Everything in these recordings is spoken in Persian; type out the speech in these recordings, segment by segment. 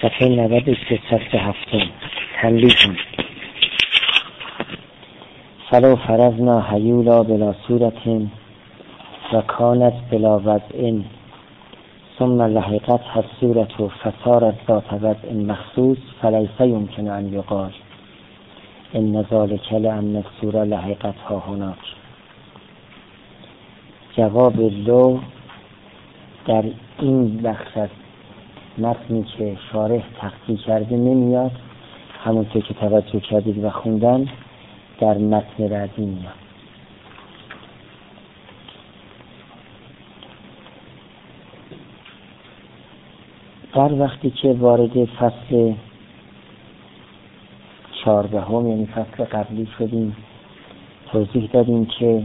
صفحه 93 صفحه 7 تنبیه. فلو فرضنا هیولا بلا صورت و کانت بلا وضع ثم لحقتها الصورت فصارت ذات وضع مخصوص فلیس یمکن ان یقال ان ذلک لأن الصورة لحقتها هناك. جواب لو در این بخش از متنی که شارح تقطیع کرده نمیاد، همونطور که توجه کردید و خوندن در متن بعدی میاد. در وقتی که وارد فصل 14 یعنی فصل قبلی شدیم، توضیح دادیم که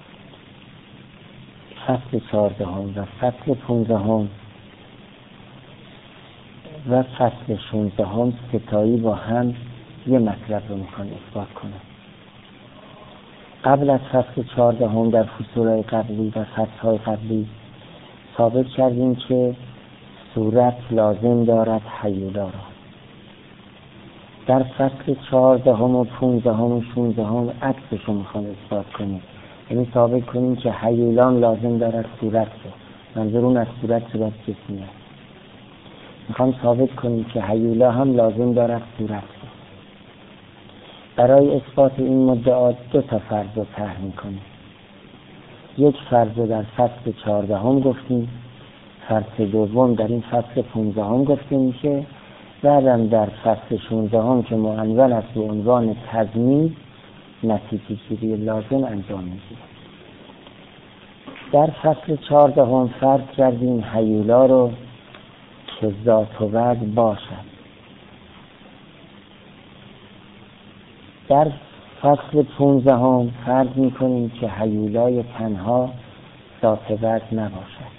فصل 14 و فصل 15 و فصل 16 ستایی با هم یه مطلب رو میخوان اثبات کنن. قبل از فصل 14 در فصولهای قبلی و فصلهای قبلی ثابت کردیم که صورت لازم دارد هیولا را. در فصل 14 و 15 و 16 عکسش رو میخوان اثبات کنیم، یعنی ثابت کنیم که هیولان لازم دارد صورت رو. منظورون از صورت جسمیه. میخوام ثابت کنیم که هیولا هم لازم دارد صورت رو. برای اثبات این مدعا 2 فرض رو طرح میکنیم. یک فرض رو در فصل 14 گفتیم، فرض دوم در این فصل 15 گفته میشه، بعدم در فصل 16 که معنون است به عنوان تضمین نتیجه گیری لازم انجام میشه. در فصل 14 فرض کردیم هیولا رو که ذات و وضع باشد. در فصل 15 فرض میکنیم که هیولای تنها ذات و وضع نباشد.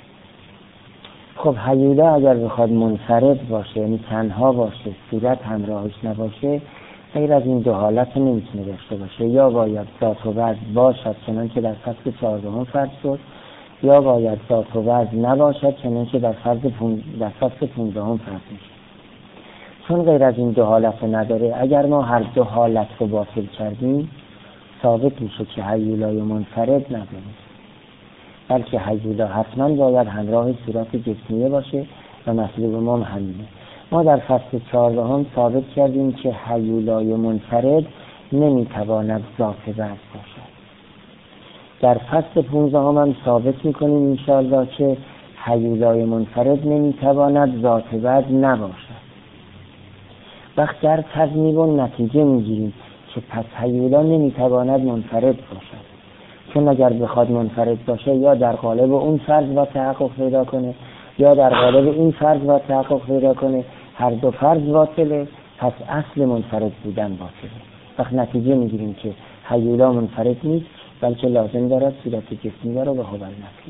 خب هیولا اگر بخواد منفرد باشه، یعنی تنها باشه، صورت همراهش نباشه، غیر از این 2 حالت نمیتونه داشته باشه. یا باید ذات و وضع باشد چنانکه در فصل 14 فرض شد، یا باید ذات و وضع نباشد چنانکه در فصل 15 فرض میشه. چون غیر از این 2 حالت نداره، اگر ما هر 2 حالت رو باطل کردیم ثابت میشه که هیولای منفرد نداریم، بلکه هیولا حتما باید همراه صورت جسمیه باشه و مطلوب ما همینه. ما در فصل 14 ثابت کردیم که هیولای منفرد نمیتواند ذات وضع باشد. در فصل 15 هم ثابت میکنیم انشاءالله که هیولای منفرد نمیتواند ذات وضع نباشد. وقت در تضمین و نتیجه میگیریم که پس هیولا نمیتواند منفرد باشد، چون اگر بخواد منفرد باشه یا در قالب اون فرض با تحقق پیدا کنه یا در قالب این فرض با تحقق پیدا کنه، هر 2 فرض باطله، پس اصل منفرد بودن باطله. وقت نتیجه میگیریم که هیولا منفرد نیست، بلکه لازم دارد صورت جسمیه رو به حول نفی.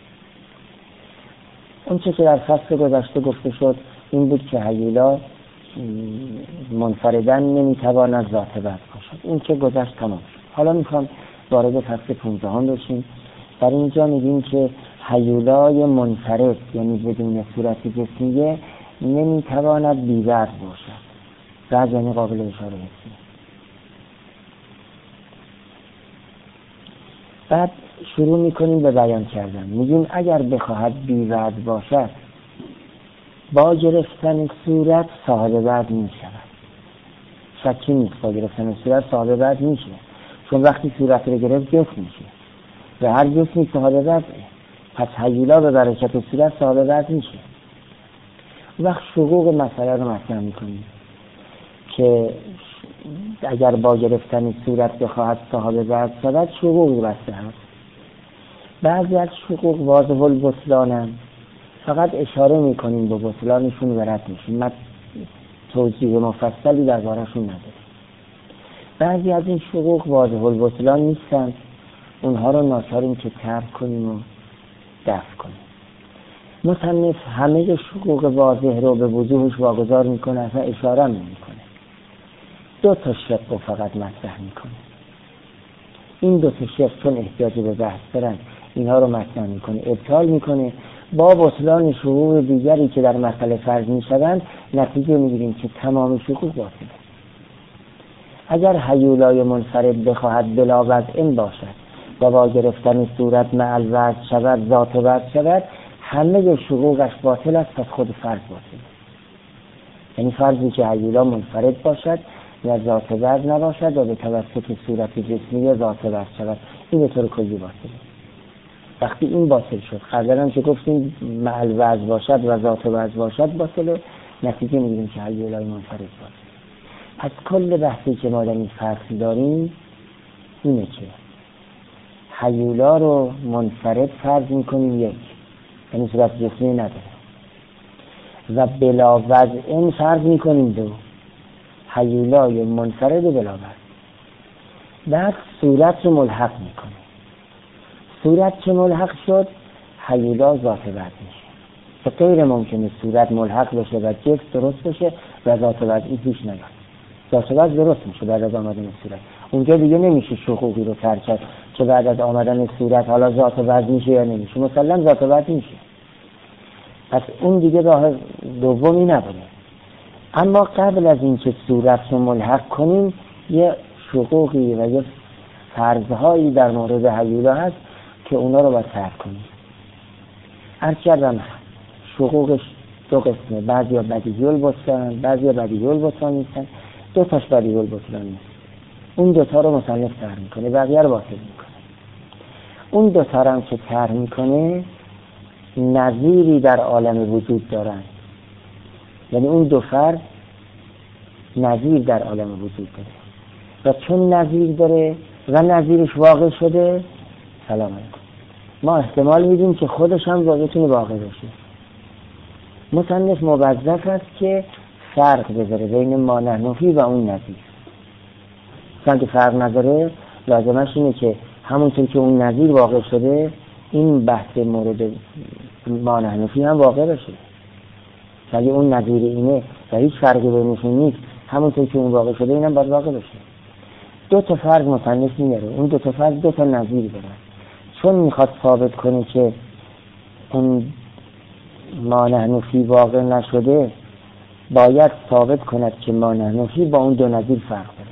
اون چه که در فصل گذشته گفته شد این بود که هیولا منفردن نمیتواند ذات وضع باشد. این که گذشت تمام شد. حالا میخوام وارد فصل 15 بشیم. در اینجا میگیم که هیولای منفرد یعنی بدون صورت جسمیه نمیتواند بی وضع باشد. وضع یعنی قابل اشاره حسی. بعد شروع میکنیم به بیان کردن. میگیم اگر بخواهد بی وضع باشد با گرفتن صورت صاحب وضع میشود. شکی نیست با گرفتن صورت صاحب وضع میشه، چون وقتی صورت رو گرفت جسم میشه و هر جسمی صاحب وضعه، پس هیولا به برکت صورت صاحب وضع میشه. وقت شقوق مسئله رو مطرح میکنیم که اگر با گرفتن صورت بخواهد صاحب وضع شود شقوقی بسته هست. بعضی از شقوق واضح البطلانن، فقط اشاره میکنیم به بطلانشون و رد میشیم، توضیح مفصلی درباره‌شون نداریم. بعضی از این شقوق واضح البطلان نیستن، اونها رو ناچاریم که ترک کنیم و دفع کنیم. مصنف همه شقوق واضح رو به وضوحش واگذار میکنه، اصلا اشاره نمیکنه. 2 شق رو فقط مطرح میکنه. این 2 شق چون احتیاج به بحث دارن اینها رو مطرح میکنه، ابطال میکنه. با بطلان شقوق دیگری که در مسئله فرض می شوند نتیجه می گیریم که تمام شقوق باطله. اگر هیولای منفرد بخواهد بلا وضع باشد و با گرفتن صورت مع الوضع شود، ذات وضع شود، همه شقوقش باطل است، پس خود فرض باطل. یعنی فرضی که هیولا منفرد باشد و ذات وضع نباشد و به توسط صورت جسمی ذات وضع شود، این به طور کلی باطله. وقتی این باطل شد، قبلا هم که گفتیم مع الوضع باشد و ذات وضع باشد باطله، نتیجه میگیریم که هیولای منفرد باطل. پس کل بحثی که ما در این فصل داریم اینه که هیولا رو منفرد فرض میکنیم یک، یعنی صورت جسمی نداره، و بلا وضع فرض میکنیم دو، هیولای منفرد بلا وضع. بعد صورت رو ملحق میکنیم. صورت که ملحق شد هیولا ذات وضع میشه. و غیر ممکنه صورت ملحق بشه و جسم درست بشه و ذات وضعی پیش نیاد. ذات وضع درست میشه بعد از آمدن صورت. اونجا دیگه نمیشه شقوقی رو ترک کرد که بعد از آمدن صورت حالا ذات وضع میشه یا نمیشه. مسلم ذات وضع میشه. پس اون دیگه راه دومی نبوده. اما قبل از اینکه صورت رو ملحق کنیم یه شقوقی و یه فرضهایی در مورد هیولا هست که اونا رو باید ترک کنیم. عرض کردم شقوقش دو قسمه، بعضی ها بدیهی البطلان، بعضی ها بدیهی البطلان نیستن، دو تاش بدیهی البطلان نیست. اون دوتا رو مصنف طرح میکنه، بقیه رو باطل میکنه. اون دوتا رو هم که طرح میکنه نظیری در عالم وجود دارن، یعنی اون دو فرد نظیر در عالم وجود داره و چون نظیر داره و نظیرش واقع شده، سلام علیکم، ما احتمال میدیم که خودش هم بتونه واقع بشه. مصنف موظف است که فرق بذاره بین مانع نفی و اون نظیر. چون که فرق نذاره لازمش اینه که همونطور که اون نظیر واقع شده این بحث مورد مانع نفی هم واقع بشه. ولی اون نظیر اینه و هیچ فرقی بینشون نیست، همونطور که اون واقع شده اینم باید واقع بشه. دو تا فرق مصنف میاره، اون دو تا فرق دو تا نظیر دارن. چون میخواد ثابت کنه که اون مانع نفی واقع نشده، باید ثابت کند که مانع نفی با اون دو نظیر فرق داره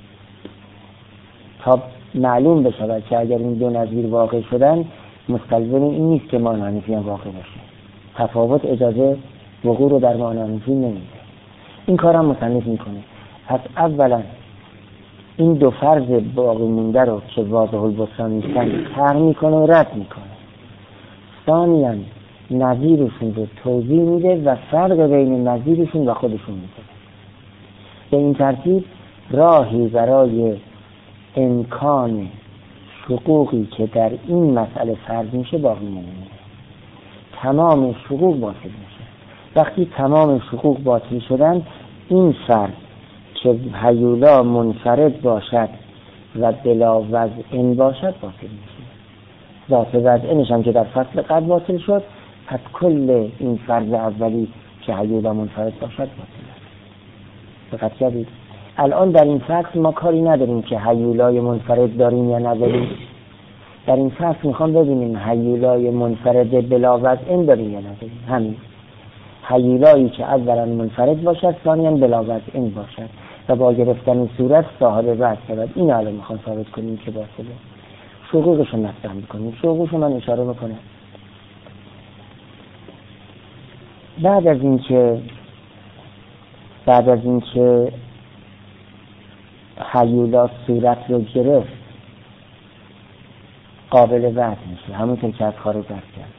تا معلوم بشه که اگر این دو نظیر واقع شدن مستلزم این نیست که مانع نفی هم واقع باشه. تفاوت اجازه وقوع رو در مانع نفی نمیده. این کارم مصنف میکنه. پس اولا این دو فرض باقی مونده رو که واضح البطلان نیستن طرح میکنه و رد میکنه. ثانیاً نظیرشون رو توضیح میده و فرق بین نظیرشون و خودشون میده. به این ترتیب راهی برای امکان شقوقی که در این مسئله فرض میشه باقی نمیمونه. تمام شقوق باطل میشه. وقتی تمام شقوق باطل شدن، این فرض که هیولا منفرد باشد و بلا وضع باشد باطل میشه. ذات وضع هم که در فصل قبل باطل شد، پس کل این فرض اولی که هیولا منفرد باشد باطل است. دقت کردید؟ الان در این فصل ما کاری نداریم که هیولای منفرد داریم یا نداریم. در این فصل میخوام ببینیم هیولای منفرد بلا وضع داریم یا نداریم. همین هیولایی که اولا منفرد باشد، ثانیاً بلا وضع باشد و با گرفتن صورت صاحب وضع شود. این الان میخوام ثابت کنیم که باطله. شقوقش رو مطرح میکنیم. شقوقش من اشاره میکنم. بعد از اینکه هیولا صورت رو گرفت، قابل وضع میشه، همونطور که از خارج درک کرد.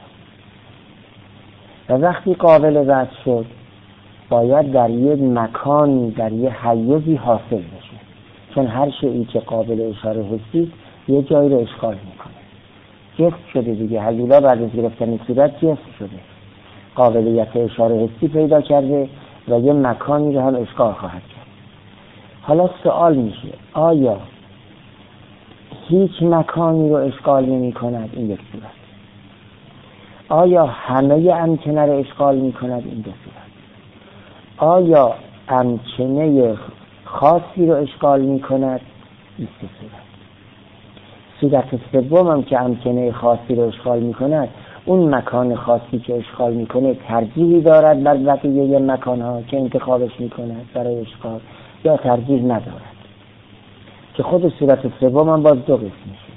و وقتی قابل وضع شد باید در یه مکانی، در یه حیزی حاصل بشه، چون هر شیئی که قابل اشاره حسی یه جایی رو اشغال میکنه. جسم شده دیگه. هیولا بعد از گرفتن صورت جسم شده، قابلیت اشاره حسی پیدا کرده و یه مکانی رو هم اشغال خواهد کرد. حالا سوال میشه آیا هیچ مکانی رو اشغال نمی کند این یک صورت؟ آیا همه امکنه رو اشغال می کند این دو صورت؟ آیا امکنه خاصی رو اشغال می کند این سه صورت؟ صورت سوم هم که امکنه خاصی رو اشغال می کند، اون مکان خاصی که اشغال میکنه ترجیحی دارد بر بقیه مکانها که انتخابش میکند برای اشغال یا ترجیح ندارد، که خود صورت سوم هم باز دو قسم میشه.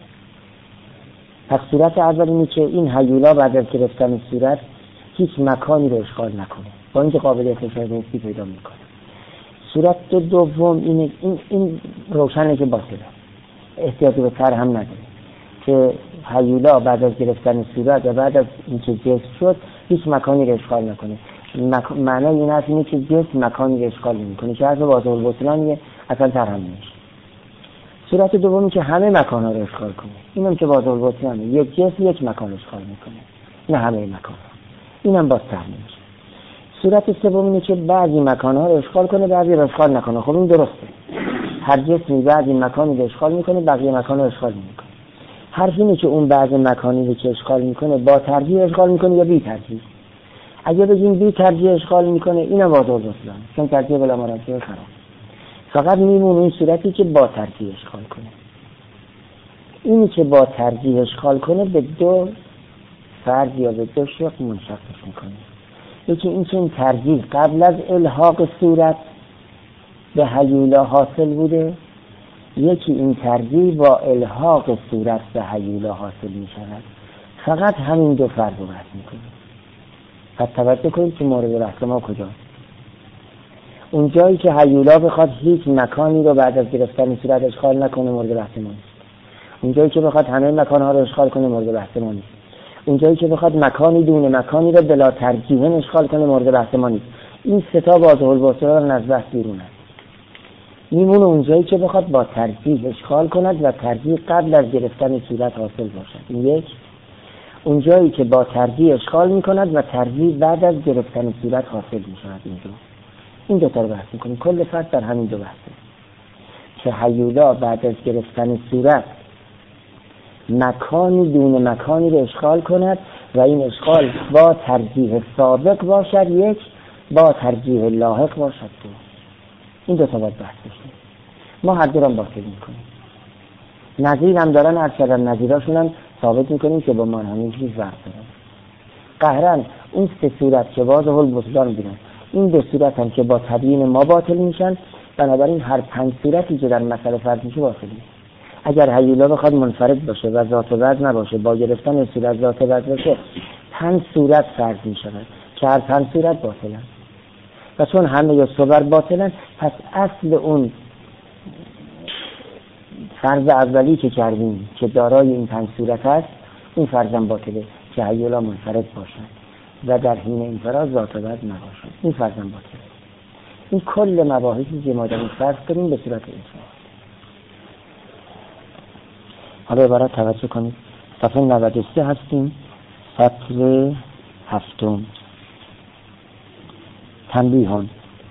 پس صورت اول اینه که این هیولا بعد از گرفتن صورت هیچ مکانی رو اشغال نکنه، با اینکه قابلیت اشاره حسی پیدا میکنه. صورت دوم اینه، این روشنه که باطله، احتیاطی به تر هم نداره، که هیولا بعد از گرفتن صورت و بعد از اینکه جسم شد هیچ مکانی رو اشغال نکنه. معنی این هست اینه که جسم مکانی رو اشغال نمیکنه، که حرف واضح البطلانیه، اصلا تر هم نمیشه. صورت دومی که همه مکان‌ها رو اشغال کنه، اینم که واضح البطلانه، یک جسم یک مکان اشغال میکنه، نه همه مکان‌ها، اینم باز تر نمیشه. صورت سوم اینه که بعضی مکان‌ها رو اشغال کنه بعضی رو اشغال نکنه. خب این درسته، هر جسمی بعضی مکانی رو اشغال میکنه بقیه مکان‌ها رو اشغال نمیکنه. حرف اینه که اون بعضی مکانی رو که اشغال میکنه با ترجیح اشغال میکنه یا بی ترجیح. اگه بگیم بی ترجیح اشغال میکنه اینم واضح البطلانه، چون ترجیح بلا مرجح خراب. فقط میمونه این صورتی که با ترجیح اشغال کنه. اینی که با ترجیح اشغال کنه به دو فرد یا به دو شق منشقش میکنه. یکی این که این ترجیح قبل از الحاق صورت به هیولا حاصل بوده، یکی این ترجیح با الحاق صورت به هیولا حاصل میشود. فقط همین دو فرد رو بحث میکنه. پس توجه کنید که مورد بحث ما کجاست. اون جایی که هیولا بخواد هیچ مکانی رو بعد از گرفتن صورت اشغال نکنه مورد بحث ما نیست. اون جایی که بخواد همه مکان‌ها رو اشغال کنه مورد بحث ما نیست. اون جایی که بخواد مکانی دون مکانی رو بلا ترجیح اشغال کنه مورد بحث ما نیست. این سه تا واضح البطلان از بحث بیرونه. میمونه اون جایی که بخواد با ترجیح اشغال کند و ترجیح قبل از گرفتن صورت حاصل باشد. این یک. اون جایی که با ترجیح اشغال میکند و ترجیح بعد از گرفتن صورت حاصل میشود. این دو تا رو بحث میکنیم. کل فصل در همین دو بحثه که هیولا بعد از گرفتن صورت مکانی دون مکانی رو اشغال کند و این اشغال با ترجیح سابق باشد، یک، با ترجیح لاحق باشد، دو. این دو تا باید بحث بشیم. ما هر دو را باطل میکنیم. نظیر هم دارن، ارشد نظیراشون هم ثابت میکنیم که با منهمین چیز فرق دارن. قهرن اون سه صورت که واضح البطلان بیرن، این دو صورت هم که با تبیین ما باطل میشن، بنابراین هر پنج صورتی که در مسئله فرد میشه باطل میشه. اگر هیولا بخواد منفرد باشه و ذات وجه نباشه، با گرفتن صورت ذات وجه باشه، 5 صورت فرض میشود که هر 5 صورت باطلن. و چون همه یا صور باطلن، پس اصل اون فرض اولی که کردیم که دارای این 5 صورت هست، این فرضم باطله که هیولا منفرد باشد و در حین انفراد ذات وجه نباشد. این فرضم باطله. این کل مباحثی که ما در این فرض کنیم به صورت انفراد. حالا عبارت توجه کنید. صفحه 93 هستیم، سطر 7. تنبیهان.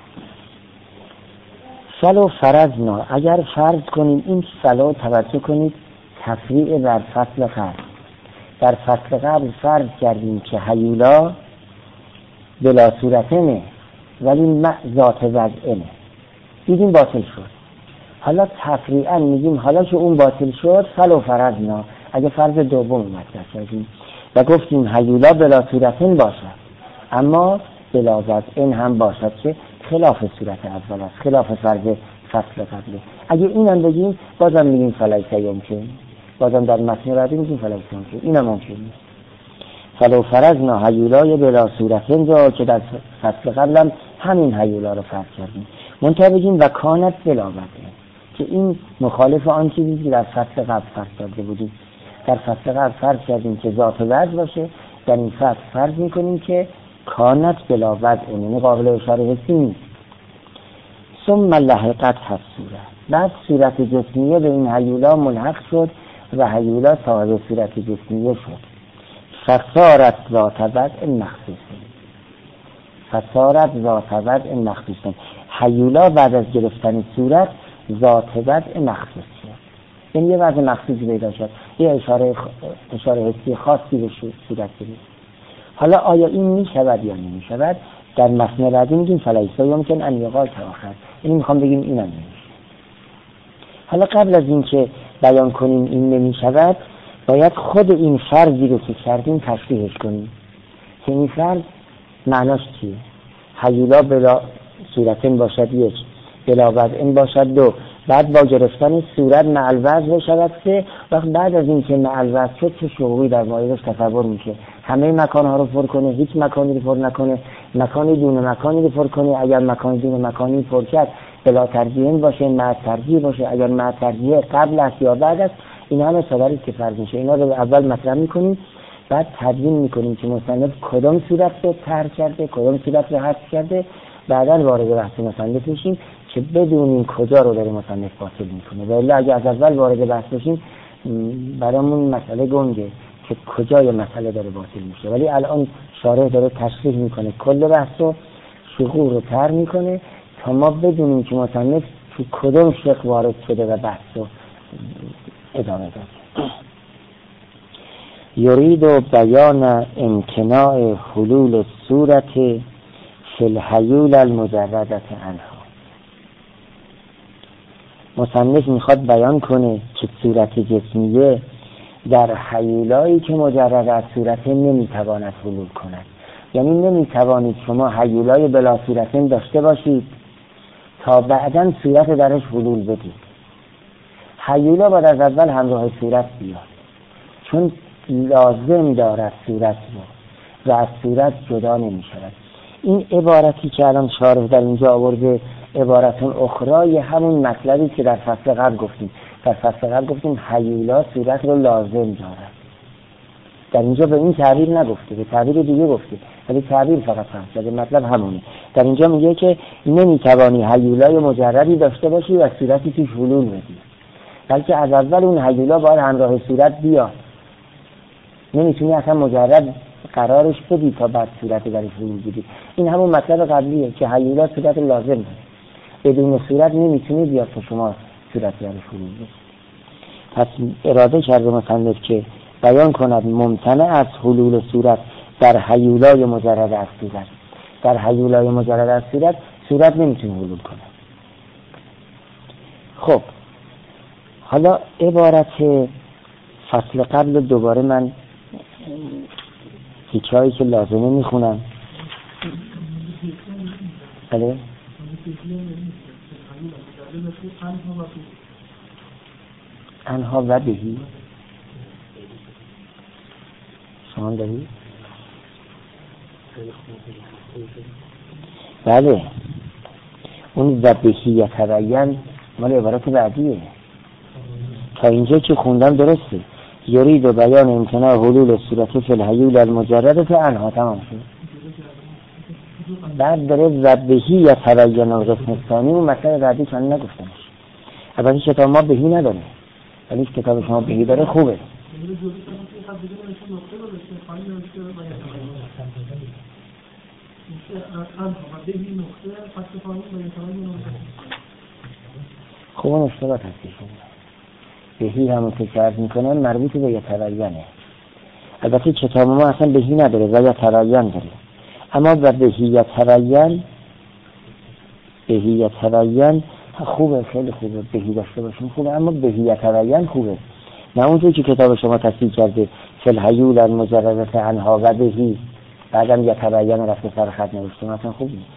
فلو فرضنا، اگر فرض کنیم، این فلو توجه کنید تفریع بر فصل قبل. در فصل قبل فرض کردیم که هیولا بلا صورتنه ولی ذات وضعنه، دیدیم باطل شد. حالا تفریعا میگیم حالا که اون باطل شد فلو فرضنا، اگه فرض دوم مطرح کردیم و گفتیم هیولا بلا صورتن باشد اما بلا وضعن هم باشد که خلاف صورت اول است، خلاف فرض فصل قبله. اگه اینم بگیم بازم میگیم فلیس یمکن، بازم در متن بعدی میگیم فلیس یمکن، اینم ممکن نیست. فلو فرضنا هیولای بلا صورتن را که در فصل قبلم همین هیولا رو فرض کردیم، منتها بگیم و کانت بلا وضعن، که این مخالف آن چیزی که در فصل قبل فرض کرده بودیم. در فصل قبل فرض کردیم که ذات وضع باشه، در این فصل فرض میکنیم که کانت بلا وضع، یعنی قابل اشاره حسی نیست. ثم لحقت هست صورت، بعد صورت جسمیه به این هیولا ملحق شد و هیولا صاحب صورت جسمیه شد. فصارت ذات وضع مخصوصه، فصارت ذات وضع مخصوصه. هیولا بعد از گرفتن صورت ذات وضع مخصوص شد، یعنی یه وضع مخصوصی پیدا شد، یه اشاره حسی خاصی به صورت گرفت. حالا آیا این می شود یا نمی شود؟ در متن بعدی میگیم فلیسا یمکن ان یقال تأخر، یعنی میخوام بگیم اینم نمیشه. حالا قبل از این که بیان کنیم این نمی شود، باید خود این فرضی رو که کردیم تشریحش کنیم که این فرض معناش چیه. هیولا بلا صورتین باشد یک، بلا وضعین باشد دو، بعد با گرفتن صورت مع الوضع بشود سه. وقت بعد از این که مع الوضع شد چه شعوری در مایلش تصور میشه؟ همه مکانها رو پر کنه، هیچ مکانی رو پر نکنه، مکانی دون مکانی رو پر کنه. اگر مکانی دون مکانی پر کرد بلا ترجیح باشه، مع ترجیح باشه. اگر مع ترجیح قبل است یا بعد است، این همه صدری که فرض میشه. اینا رو اول مطرح میکنیم، بعد تبیین میکنیم که مصنف کدام صورت رو طرح کرده، کدام صورت رو حذف کرده. بعدا وارد بحث مصنف میشیم که بدونیم کجا رو داره مصنف باطل میکنه. ولی اگه از اول وارد بحث بشیم برامون مسئله گنگه که کجای مسئله داره باطل میشه. ولی الان شارح داره تشریح میکنه، کل بحث رو شروع رو طرح میکنه تا ما بدونیم که مصنف تو کدام شق وارد شده و بحث رو ادامه داده. یرید بیان امتناع حلول صورت فی الحیول المجردة عنها. مصنف میخواد بیان کنه که صورت جسمیه در حیولایی که مجرد از صورت نمیتواند حلول کند. یعنی نمیتوانید شما حیولای بلا صورتین داشته باشید تا بعداً صورت درش حلول بدید. حیولا باید از اول همراه صورت بیاد، چون لازم دارد صورت رو و از صورت جدا نمی شود. این عبارتی که الان شارح در اینجا آورده عبارتون اخرای همون مطلبی که در فصل قبل گفتیم. در فصل قبل گفتیم حیولا صورت رو لازم دارد. در اینجا به این تعبیر نگفته، به تعبیر دیگه گفته، ولی تعبیر فقط فهمید، مطلب همونه. در اینجا میگه که نمیتوانی حیولای مجردی داشته باشی و صورتی توش حلول بدی، بلکه از اول اون حیولا باید همراه صورت بیاد. نمیتونی اصلا مجرد قرارش بدی تا بعد صورت درش حلول بدی. این همون مطلب قبلیه که حیولا صورت لازم داره، بدون صورت نمیتونی بیاد تا شما صورت درش حلول بدی. پس اراده کرده مصنف که بیان کند ممتنع از حلول صورت در حیولای مجرد از صورت. در حیولای مجرد از صورت نمیتونه حلول کنه. خب حالا عبارت فصل قبل دوباره من هیچایی که لازمه میخونم. بله انها و بهی شما دارید؟ بله اون و بهی یتبین مال عبارت بعدیه. تا اینجا که خوندم درسته. یرید و بیان امتناع حلول صورت فی الحیول المجرده عنها، تمام شد. بعد داره و بهی یتبین القسم الثانی و مطلب بعدی چون نگفتمش. البته کتاب ما بهی نداره، ولی کتاب شما بهی داره، خوبه. خوب اشتباه تصدیح کنه. بهی همون که عرض میکنن مربوط به یتبینه. البته کتاب ما اصلا بهی نداره و یتبین داره، اما و بهی یتبین خوبه، خیلی خوبه بهی داشته باشیم خوبه، اما بهی یتبین خوبه، نه اونجوری که کتاب شما تصدیح کرده فی الحیول المجرده عنها و بهی بعدم یتبین رفته سر خط نوشته، مثلا خوب نیست.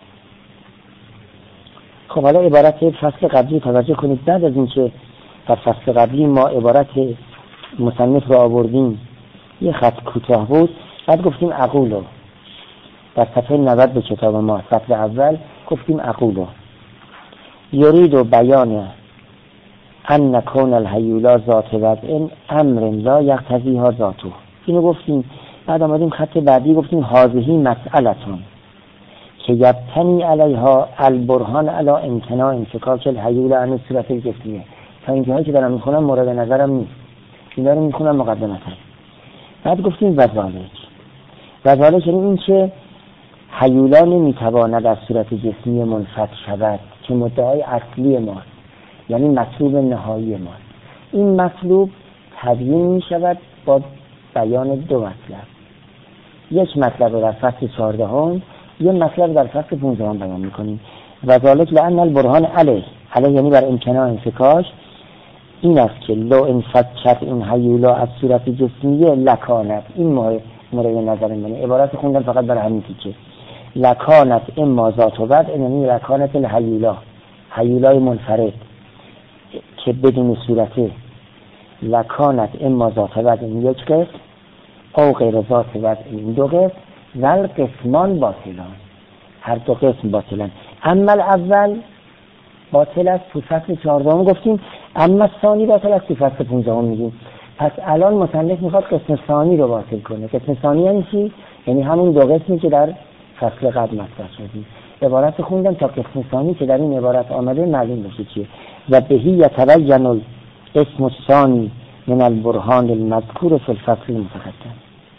خب حالا عبارت فصل قبلی توجه کنید. بعد از اینکه در فصل قبلی ما عبارت مصنف رو آوردیم یه خط کوتاه بود، بعد گفتیم اقولو در صفحه 90 به کتاب ما صفحه اول گفتیم اقولو یرید و بیان ان نکون الحیولا ذات وضع امر لا یقتضیها ذاته. اینو گفتیم. بعد آمدیم خط بعدی گفتیم هذه مسئلتون که یبتنی علیها البرهان علی امتناع انفکاک الحیول عن صورت الجسمیه. تا اینجاهایی که دارم میخونم مورد نظرم نیست، اینا رو میخونم مقدمتا. بعد گفتیم وذالک یعنی این که حیولا نمیتواند از صورت جسمی منفک شود که مدعای اصلی ماست، یعنی مطلوب نهایی ماست. این مطلوب تبیین میشود با بیان دو مطلب. یک مطلب در فصل 14 یه مطلب در فصل 15 بیان میکنیم. وذالک لأن البرهان علیه یعنی بر امتناع انفکاش این است که لو انفکت این هیولا از صورت جسمیه لکانت، این مورد نظر منه. عبارت خوندم فقط برای همین تیکه. لکانت اما ذات و بعد، یعنی لکانت الهیولا، هیولای منفرد که بدون صورته، لکانت اما ذات و بعد این یک قسم او غیر ذات و بعد این دو قسم، ول قسمان باطلان، هر دو قسم باطلان. اما اول باطل است تو فصل 14 گفتیم، اما ثانی باطل است تو فصل 15 میگیم. پس الان مصنف میخواد قسم ثانی رو باطل کنه. قسم ثانی یعنی چی؟ یعنی همون دو قسمی که در فصل قبل مطرح شدیم. عبارت خوندم تا قسم ثانی که در این عبارت آمده معلوم بشه چیه. و بهی یتبین الاسم الثانی من البرهان المذکور فی الفصل المتقدم.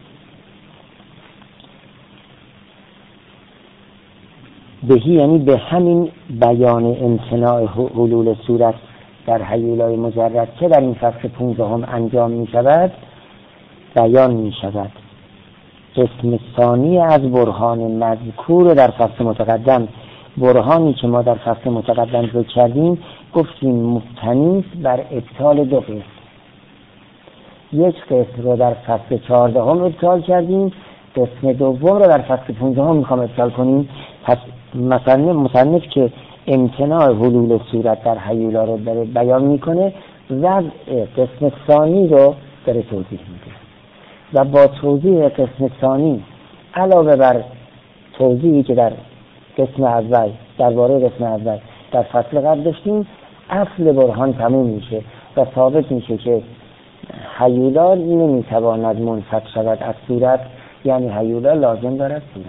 بهی یعنی به همین بیان امتناع حلول صورت در هیولای مجرد که در این فصل 15 انجام می شود بیان می شود قسم ثانی از برهان مذکور در فصل متقدم. برهانی که ما در فصل متقدم ذکر کردیم گفتیم مبتنی بر ابطال دو قسم. یک قسم رو در فصل 14 ابطال کردیم، قسم دوم رو در فصل 15 میخوام ابطال کنیم. پس مثلا مصنف که امتناع حلول صورت در هیولا رو داره بیان میکنه، وضع قسم ثانی رو داره توضیح میده و با توضیح قسم ثانی علاوه بر توضیحی که در قسم اول درباره قسم اول در فصل قبل داشتیم، اصل برهان تموم میشه و ثابت میشه که هیولا نمیتواند منفک شود از صورت، یعنی هیولا لازم دارد صورت.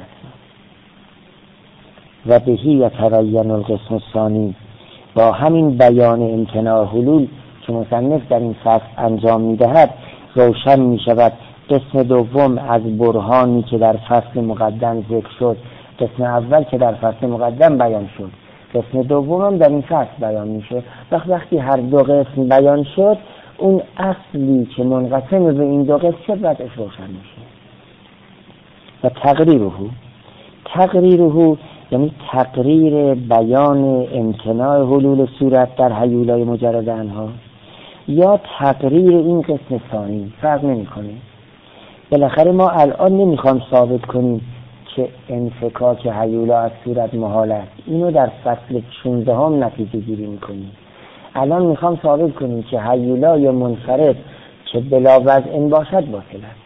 و بهی یتبین القسم الثانی، با همین بیان امتناع حلول که مصنف در این فصل انجام میدهد روشن میشود قسم دوم از برهانی که در فصل مقدم ذکر شد. قسم اول که در فصل مقدم بیان شد، قسم دوم هم در این فصل بیان میشه. وقتی هر دو قسم بیان شد، اون اصلی که منقسم به این دو قسم شد وضعش روشن میشه. و تقریره یعنی تقریر بیان امتناع حلول صورت در هیولای مجرد انها یا تقریر این قسم ثانی فرق نمیکنه. بالاخره ما الان نمیخوام ثابت کنیم که انفکاک هیولا از صورت محال است، اینو در فصل 16 نتیجه گیری میکنیم. الان میخوام ثابت کنیم که هیولای منفرد که بلا وضع باشد باطل است.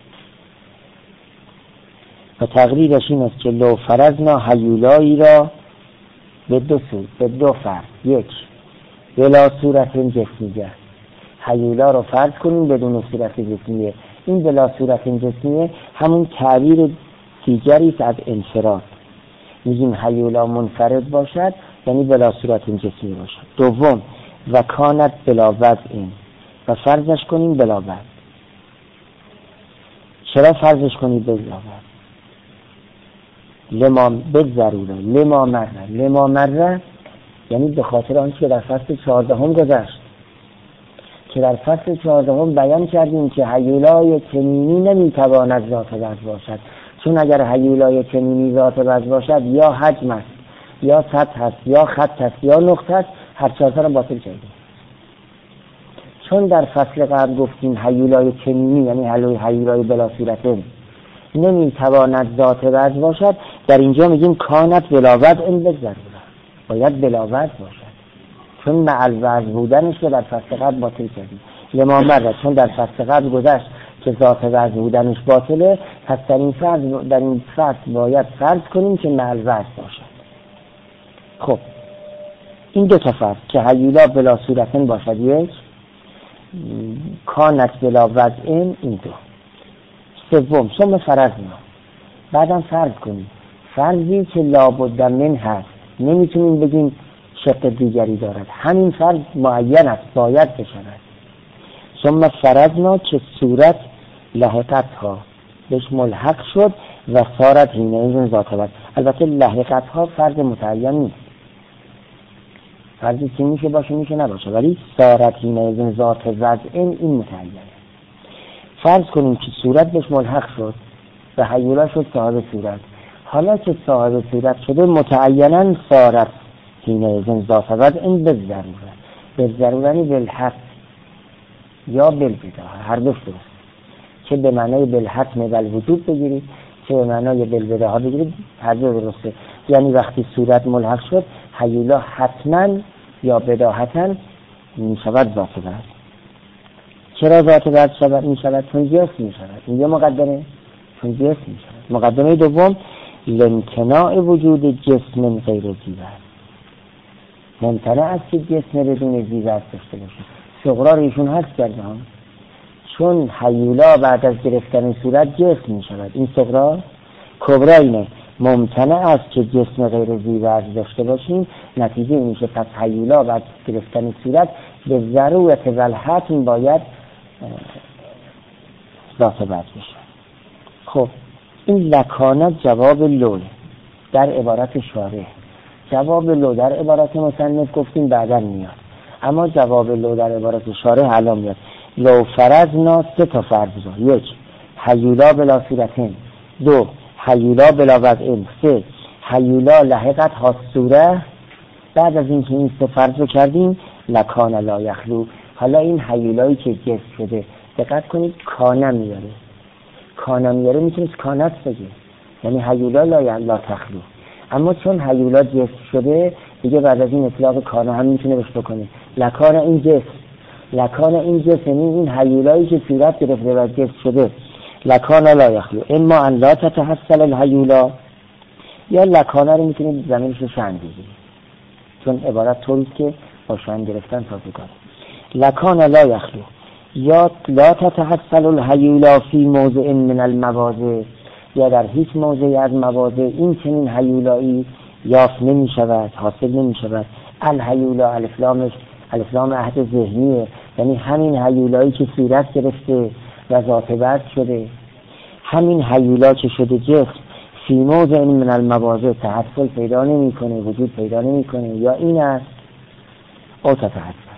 و تقریرش این است که لو فرضنا هیولایی را به دو فرض، یک بلا صورت جسمیه، هیولا رو فرض کنیم بدون صورت جسمیه. این بلا صورت جسمیه همون تعبیر دیگری است از انفراد. میگیم هیولا منفرد باشد یعنی بلا صورت جسمی باشد. دوم و کانت بلا وضع، و فرضش کنیم بلا وضع. چرا فرضش کنیم بلا وضع؟ لما مره یعنی به خاطر آنچه که در فصل 14 گذشت، که در فصل 14 بیان کردیم که هیولای چنینی نمیتواند ذات وضع باشد، چون اگر هیولای چنینی ذات وضع باشد یا حجم است یا سطح است یا خط است یا نقطه است، هر چهار تا را باطل کردیم. چون در فصل قبل گفتیم هیولای چنینی یعنی هیولای بلا صورته نمیتواند ذات وضع باشد، در اینجا میگیم کانت بلا وضع بذره، باید بلا وضع باشد، چون معل وضع بودنش که در فصل قبل باطل کردیم. لما مره چون در فصل قبل گذشت که ذات وضع بودنش باطله، پس در این فصل باید فرض کنیم که معل وضع باشد. خب این دو تا فرض که هیولا بلا صورتن باشد، یک کانت بلا وضع، این دو. سوم ثم فرضنا، بعدم فرض کنیم فرضی که لابد من هست، نمیتونیم بگیم شق دیگری دارد، همین فرض معین است، باید بشود. ثم فرضنا که صورت لحقتها بهش ملحق شد و صارت حینئذ ذات وضع. البته لحقتها فرض متعین نیست، فرضی که میشه باشه میشه نباشه، ولی صارت حینئذ ذات وضع این متعینه. فرض کنیم که صورت بهش ملحق شد و هیولا شد صاحب صورت. حالا که صاحب صورت شده متعیناً صارت حینئذ ذات وضع این به ضرورت بالحق، یا بالبداهه، هر دو درست، چه به معنای بالحتم و الوجوب بگیرید چه به معنای بالبداهه بگیرید، هر دو درسته. یعنی وقتی صورت ملحق شد هیولا حتما یا بداهتا می شود ذات بعد. چرا ذات بعد می شود؟ چون جنس می شود. این یه مقدمه، چون جنس می شود. مقدمه دوم لامتناع وجود جسم غیر زیبر، ممتنع است که جسم بدون زیبر داشته باشه. صغرا ایشون حذف کرده هم، چون هیولا بعد از گرفتن صورت جسم می شود. این صغرا. کبرا اینه ممتنع است که جسم غیر زیبر داشته باشیم، نتیجه این میشه پس هیولا بعد گرفتن صورت به ضرورت والحتم باید ذات بعد بشه. خب این لکانه جواب لو در عبارت شارح، جواب لو در عبارت مصنف گفتیم بعدا میاد، اما جواب لو در عبارت شارح الان میاد. لو فرضنا 3 تا فرض رو: 1 هیولا بلا صورتین، 2 هیولا بلا وضعین، 3 هیولا لحقت ها صوره. بعد از اینکه این 3 فرض رو کردیم لکان لا یخلو. حالا این هیولایی که جسم شده دقت کنید کانه میاره، کانه میاره میتونید کانت بگید، یعنی هیولا لا تخلو. اما چون هیولا جسم شده دیگه بعد از این اطلاق کانه هم میتونه بهش بکنه. لکان این جسم، لکان این جسم، این هیولایی که صورت گرفته و جسم شده لکان لا یخلو. اما ان لا تتحصل الهیولا، یا لکانه رو میتونید زمینش رو شأن بگیرید، چون عبارت طوریست که با شأن گرفتن سازگاره. لکان لا یخلو یا لا تتحصل الهیولا فی موضع من المواضع، یا در هیچ موضعی از مواضع این چنین هیولایی یافت نمی شود، حاصل نمی شود. الهیولا الفلام عهد ذهنیه، یعنی همین هیولایی که صورت گرفته و ذات بعد شده، همین هیولا که شده جسم فی موضع من المواضع تحصل پیدا نمی کنه، وجود پیدا نمی کنه. یا این است او تتحصل.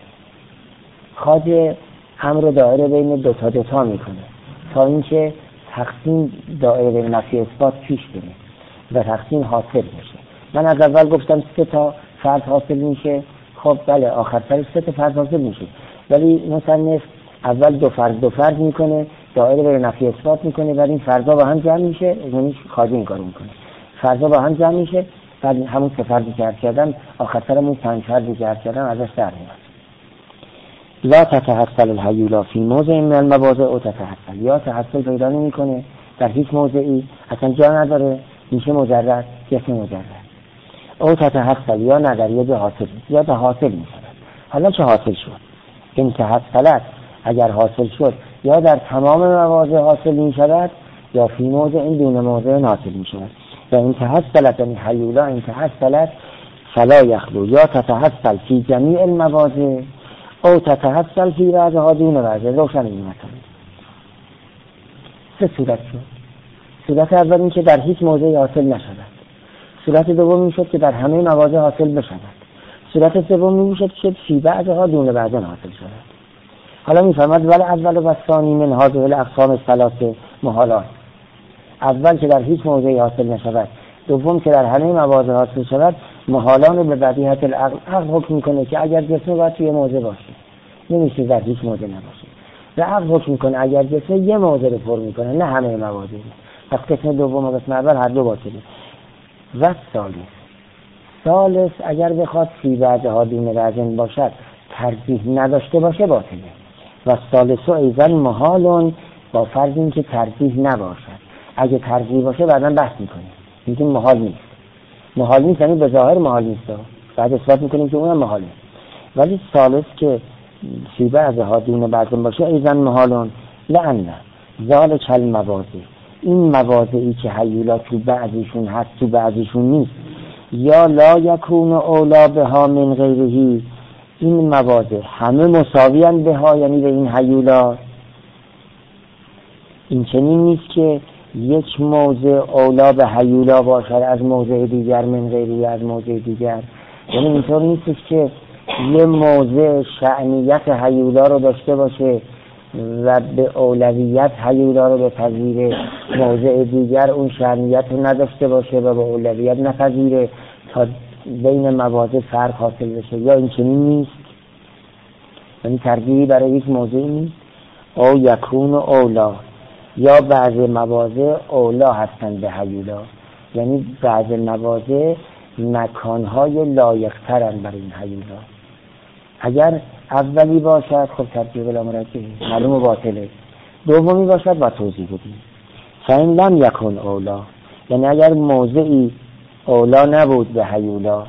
خواجه امر دایره بین دوتا میکنه تا اینکه تقسیم دایره نفی اثبات پیش بره و تقسیم حاصل بشه. من از اول گفتم 3 تا فرض حاصل میشه، خب بله آخر سرش 3 تا فرض حاصل میشه، ولی مصنف اول 2 فرض میکنه، دایره بین نفی اثبات میکنه، بعد این فرضا با هم جمع میشه. یعنی خواجه این کارو میکنه، فرضا با هم جمع میشه، بعد همون 3 فرضی که عرض کردم آخر سرمون 5 فرضی که عرض کردم ازش در میاد. لا تتحصل الهیولا فی موضع من المواضع او تتحصل، یا تحصل پیدا نمی کنه در هیچ موضعی، اصلا جا نداره، میشه مجرد، جسم مجرد. او تتحصل یا نه در یه جا حاصل، یا به حاصل می شود. حالا چه حاصل شد؟ این تحصلت اگر حاصل شد یا در تمام مواضع حاصل می شود یا فی موضع این دون موضع حاصل می شود. و این تحصلت یعنی هیولا این تحصلت فلا یخلو، یا تتحصل فی جمیع المواضع او تتحصل فی بعضها دون بعضه. روشن این مثلا 3 صورت شد. صورت اول این که در هیچ موضعی حاصل نشود، صورت دوم این شد که در همه مواضع حاصل بشود، صورت سوم این شد که فی بعضها دون بعضه حاصل شود. حالا میفرماد ولی اول و ثانی من هذه الاقسام الثلاثه محالات. اول که در هیچ موضعی حاصل نشود، دوم که در همه مواضع حاصل شود، محالان به بدیهت العقل حکم میکنه که اگر جسم باید توی موضع باشه، نمیشه در هیچ موضع نباشه. و عقل حکم میکنه اگر جسم یه موضع رو پر میکنه نه همه مواضع. پس قسم دوم و قسم اول هر دو باطله. و ثالث اگر بخواد فی بعضها دون بعضن باشد، ترجیح نداشته باشه باطله. و ثالث ایضا محالون، با فرض این که ترجیح نباشد. اگه ترجیح باشه بعداً بحث میکنیم، میگیم محال نیست. محال نیست یعنی به ظاهر محال نیست، بعد اثبات میکنیم که اونم محاله. ولی ثالث که فی بعضها دون بعضن باشه ایضا محالون، لأن ذالک المواضع، این مواضعی که هیولا تو بعضیشون هست تو بعضیشون نیست، یا لا یکون اولا بها من غیرهی، این مواضع همه مساویان بها یعنی به این هیولا. این چنین نیست که یک موضع اولا به هیولا باشد از موضع دیگر، من غیرهی از موضع دیگر. یعنی اینطور نیست که یه موضع شأنیت هیولا رو داشته باشه و به اولویت هیولا رو بپذیره، موضع دیگر اون شأنیت رو نداشته باشه و به اولویت نپذیره تا بین مواضع فرق حاصل بشه. یا این چنین نیست. یعنی ترجیحی برای یک موضوع نیست. او یکون اولا، یا بعض مواضع اولا هستند به هیولا، یعنی بعض مواضع مکانهای لایق‌ترند برای این هیولا. اگر اولی باشد خب ترجیح بلا مرجحه، معلوم و باطله. دومی باشد با توضیح بدیم. فإن لم یکن اولا، یعنی اگر موضعی اولا نبود به هیولا،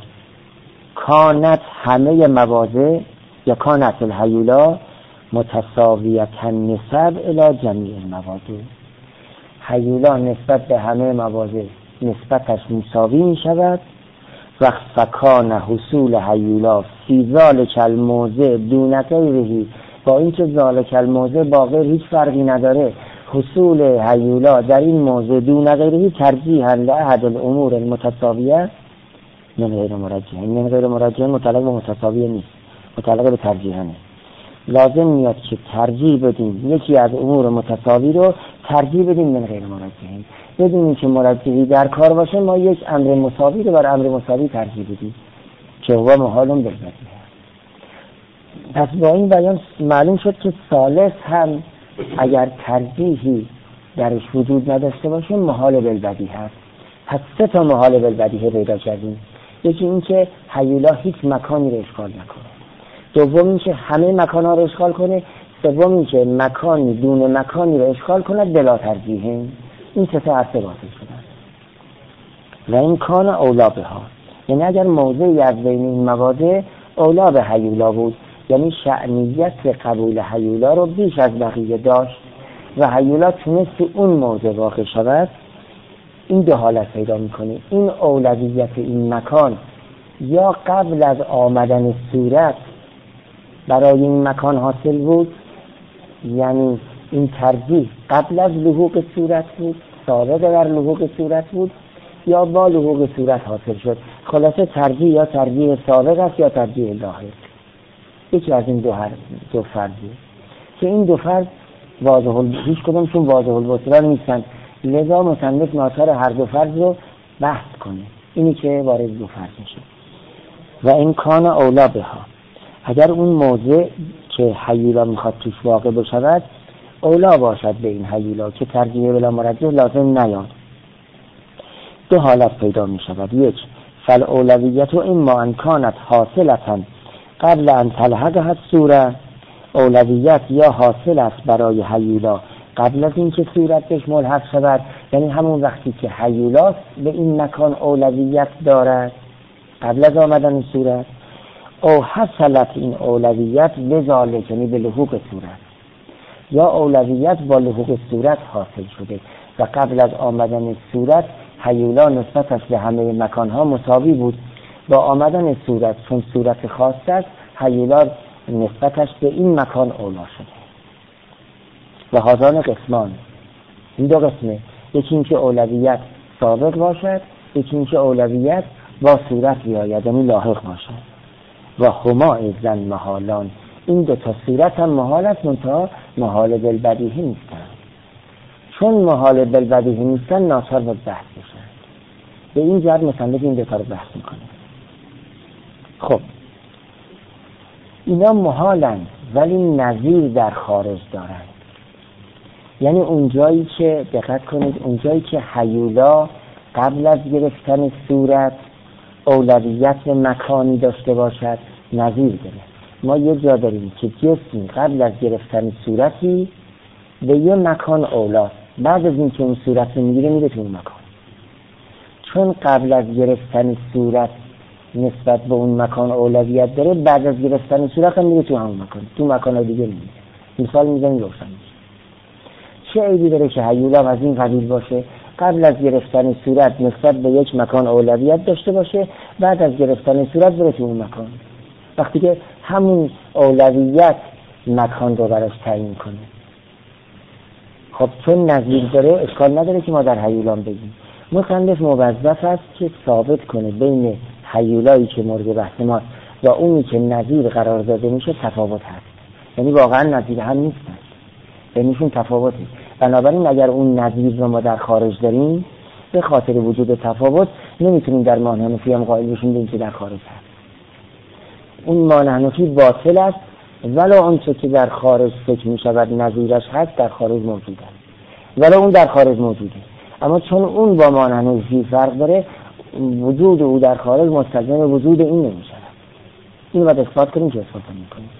کانت همه مواضع یا کانت الهیولا متساویت النسب الی جمیع المواضع، هیولا نسبت به همه مواضع نسبتش مساوی می شود. و فکان حصول هیولا فی ذالک الموضع دون غیره، با اینکه ذالک الموضع با غیر هیچ فرقی نداره، حصول هیولا در این موضع دون غیره ترجیحا لأحد الامور المتساویه من غیر مرجحه. من غیر مرجحه متعلق به متساویه نیست، متعلق به ترجیحه نیست. لازم میاد که ترجیح بدیم یکی از امور متساوی رو ترجیح بدیم من غیر مرجحه، بدونیم که مرجحی در کار باشه ما یک امر مساوی رو بر امر مساوی ترجیح بدیم که هو محالون بالبدیهه. پس با این بیان معلوم شد که ثالث هم اگر ترجیحی درش وجود نداشته باشه محال بالبدیهه هست. پس 3 تا محال بالبدیهه پیدا کردیم. یکی این که هیولا هیچ مکانی رو اشغال نکنه، دوم این که همه مکان‌ها رو اشغال کنه، سوم این که مکانی دون مکانی رو اشغال کنه بلا ترجیحه. این 3 تا اصل باطل شدن. و این کان اولا بها، یعنی اگر موضعی از بین این مواضع اولا به هیولا بود، یعنی شأنیت قبول هیولا رو بیش از بقیه داشت و هیولا تونست اون موضع واقع شود، این 2 حالت پیدا میکنه. این اولویت این مکان یا قبل از آمدن صورت برای این مکان حاصل بود، یعنی این ترجیح قبل از لحوق صورت بود، سابق در لحوق صورت بود، یا با لحوق صورت حاصل شد. خلاصه ترجیح یا ترجیح سابق است یا ترجیح لاحق. یکی از این 2 فرضی که این 2 فرض هیچ کدومشون واضح البصیرة نیستن، لذا مصنف ناچار هر 2 فرض رو بحث کنه. اینی که وارد 2 فرض میشه. و این کان اولا بها، اگر اون موضع که هیولا میخواد توش واقع بشود اولا باشد به این هیولا که ترجیح بلا مرجح لازم نیاد، 2 حالت پیدا میشود. یک، فالاولویت اما ان کانت حاصلتا قبل ان تلحقها الصوره، اولویت یا حاصل است برای هیولا قبل از اینکه صورت بهش ملحق شود، یعنی همون وقتی که هیولا به این مکان اولویت دارد قبل از آمدن صورت، او حصلت این اولویت بذالک، یعنی به لحوق صورت، یا اولویت با لحوق صورت حاصل شده و قبل از آمدن صورت هیولا نسبتش به همه مکانها مساوی بود. با آمدن صورت چون صورت خاص است هیولا نسبتش به این مکان اولا شده. و هذان قسمان، این 2 قسمه، یکی این که اولویت سابق باشد، یکی این که اولویت با صورت بیاید یعنی لاحق باشد. و هما ایضا محالان، این 2 تا صورت هم محال است، منتها محال بالبدیهه نیستن. چون محال بالبدیهه نیستن ناچار باید بحث بشن. به این جهت مصنف این 2 تا رو بحث میکنه. خب اینا محالن ولی نظیر در خارج دارن، یعنی اونجایی که دقت کنید، اونجایی که هیولا قبل از گرفتن صورت اولویت مکانی داشته باشد نظیر داره. ما یه جا داریم که جسمی قبل از گرفتن صورتی به یه مکان اولاست، بعد از این که اون صورت رو میگیره تو اون مکان. چون قبل از گرفتن صورت نسبت به اون مکان اولویت داره، بعد از گرفتن صورت هم میره تو همون مکان، تو مکان دیگه میره. مثال میزنیم روشن میشه. چه عیبی داره که هیولا از این قبیل باشه، قبل از گرفتن صورت نسبت به یک مکان اولویت داشته باشه، بعد از گرفتن صورت بره تو اون مکان، وقتی که همون اولویت مکان رو براش تعیین کنه. خب چون نظیر داره اشکال نداره که ما در هیولا بگیم. مصنف موظف است که ثابت کنه بین هیولایی که مورد بحث ماست و اونی که نظیر قرار داده میشه تفاوت هست، یعنی واقعا نظیر هم نیستن، بینشون تفاوتی. بنابراین اگر اون نظیر رو ما در خارج داریم به خاطر وجود تفاوت نمیتونیم در مانع حنفی هم قائل بشیم به اینکه در خارج هست. اون مانع حنفی باطل است ولو آنچه که در خارج فکر می شود نظیرش هست در خارج موجود است، ولو اون در خارج موجوده، اما چون اون با ما هنوزی فرق داره، وجود او در خارج مستلزم وجود این نمی شود. این باید اثبات کنیم که اثبات میکنیم.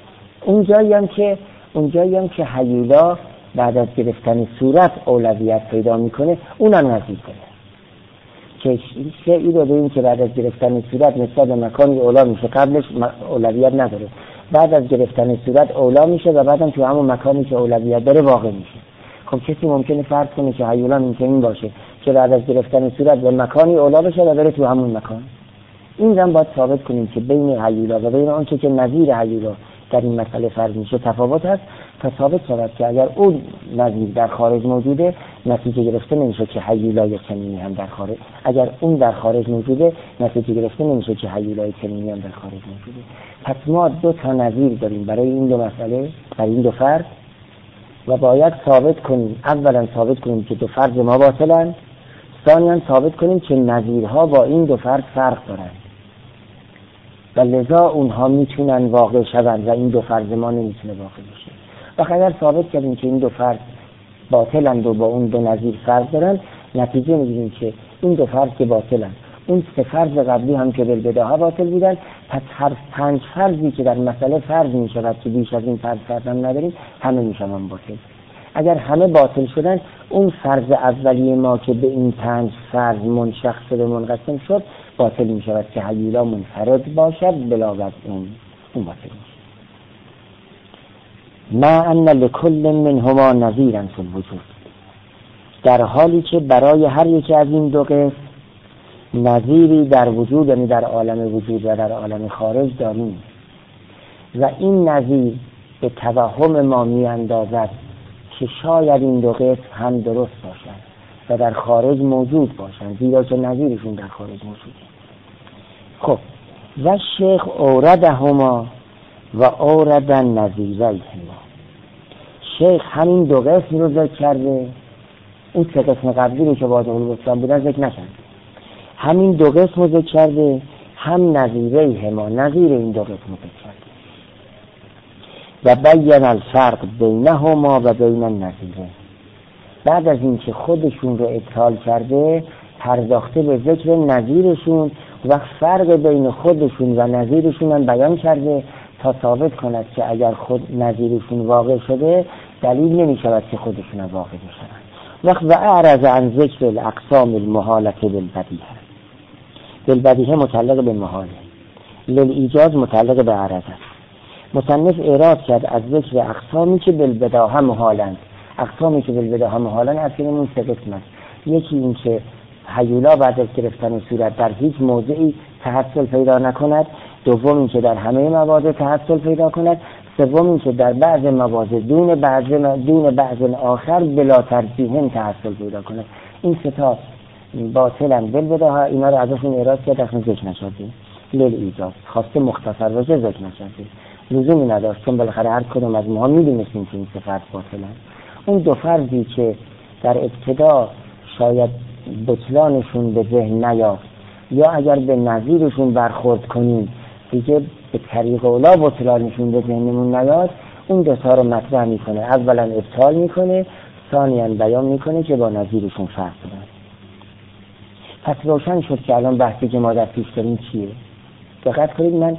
اونجایی هم که هیولا بعد از گرفتن صورت اولویت پیدا میکنه، اونم نزدیک کنه که شیعی رو ببینیم که بعد از گرفتن صورت نسبت به مکانی اولا میشه، قبلش اولویت نداره، بعد از گرفتن صورت اولا میشه و بعدم تو همون مکانی که اولویت داره واقع میشه. خب کسی ممکنه فرض کنه که هیولا این باشه که بعد از گرفتن صورت به مکانی اولا بشه و بره تو همون مکان. این هم باید ثابت کنیم که بین هیولا و بین آنچه که نظیر هیولا در این مسئله فرض میشه تفاوت هست، تا ثابت شود که اگر اون نظیر در خارج موجوده، نتیجه گرفته نمیشه که هیولای کنینی هم در خارج، اگر اون در خارج موجوده نتیجه گرفته نمیشه که هیولای کنینی هم در خارج موجوده. پس ما دو تا نظیر داریم برای این دو مسئله، برای این دو فرض، و باید ثابت کنیم، اولا ثابت کنیم که دو فرض ما باطلن، ثانیاً ثابت کنیم که نظیرها با این دو فرض فرق دارن و لذا اونها میتونن واقع شوند و این دو فرض ما نمیتونه واقع بشه. و اگر ثابت کردیم که این دو فرض باطلند و با اون دو نظیر فرق دارن، نتیجه میگیریم که این دو فرض که باطلند، اون سه فرض قبلی هم که بالبداهه باطل بودن، پس هر 5 فرضی که در مسئله فرض میشود که بیش از این 5 فرض هم نداریم، همه میشوند باطل. اگر همه باطل شدن، اون فرض اولیه ما که به این 5 فرض منشخص به منقسم شد باطل می شود که هیولا منفرد باشد بلا وضع اون باطل می شود. ما ان لکل منهما نظیرا فی الوجود، در حالی که برای هر یکی از این دو قسم نظیری در وجود، یعنی در عالم وجود و در عالم خارج داریم، و این نظیر به توهم ما می اندازد که شاید این دو قسم هم درست باشند و در خارج موجود باشند، زیرا که نظیرشون در خارج موجوده. خب و شیخ اوردهما و اوردن نظیرهما، شیخ همین دو قسم رو ذکر کرده، اون سه قسم قبلی رو که واضح الاسلام بودن ذکر نکرده، همین دو قسم رو ذکر کرده، هم نظیرهما، نظیر این دو قسم رو ذکر کرده، و بیان الفرق بینهما و بین النظیرین. بعد از این که خودشون رو ابطال کرده، پرداخته به ذکر نظیرشون و فرق بین خودشون و نظیرشون هم بیان کرده تا ثابت کند که اگر خود نظیرشون واقع شده، دلیل نمی شود که خودشون هم واقع بشن. وقت و اعرض عن ذکر الاقسام المحالة بالبدیهه، بالبدیهه متعلق به محاله، للایجاز متعلق به عرض است. مصنف اعراض کرد از ذکر اقسامی که بالبداهه محالند. اقسامی که بالبداهه محالند از این سه قسم است. یکی این که هیولا بعد از گرفتن صورت در هیچ موضعی تحصل پیدا نکند، دوم این که در همه مواضع تحصل پیدا کند، سوم این که در بعض مواضع دون بعض آخر بلا ترجیح تحصل پیدا کند. این سه تا باطلن بالبداهه، اینا رو ازشون اعراض کرد، اصلا ذکر نشده. لیل ایجاز خواسته مختصر باشه، ذکر نشده، لزومی نداشت، چون بالاخره هر کدوم از ما میدونستیم که این سه فرض باطلن. اون دو فرضی که در ابتدا شاید بطلانشون به ذهن نیاد، یا اگر به نظیرشون برخورد کنیم دیگه به طریق اولا بطلانشون به ذهنمون نیاد، اون دو تا رو مطرح میکنه، اولا ابطال میکنه، ثانیاً بیان میکنه که با نظیرشون فرق دارن. پس روشن شد که الان بحثی که ما در پیش داریم چیه. دقت کنید، من